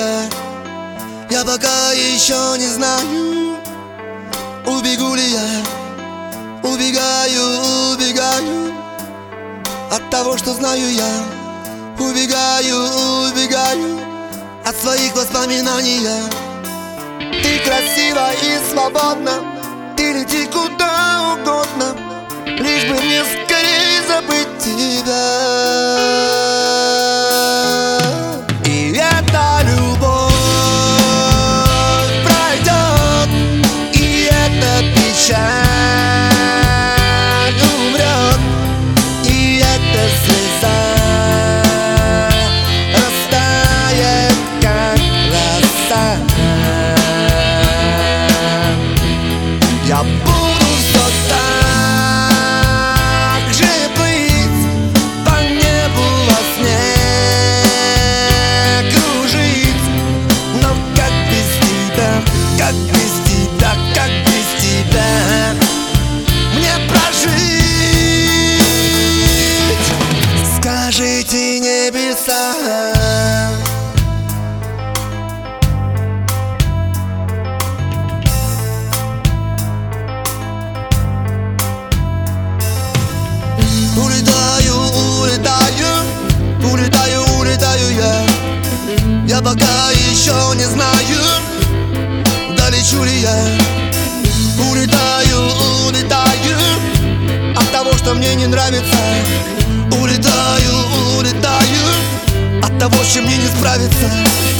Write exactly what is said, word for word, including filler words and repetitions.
я. Я пока еще не знаю, убегу ли я. Убегаю, убегаю от того, что знаю я. Убегаю, убегаю от своих воспоминаний я. Ты красива и свободна, ты лети куда угодно, лишь бы мне скорее забыть тебя. И эта любовь пройдет, и эта печаль умрет, и эта слеза растает, как роса. Я буду все так же плыть по небу во сне, кружить. Но как без тебя, как без тебя, как без тебя мне прожить? Скажите, небеса, улетаю, улетаю, улетаю, улетаю я. Я пока еще не знаю, долечу ли я. Улетаю, улетаю от того, что мне не нравится. Улетаю, улетаю от того, с чем мне не справиться.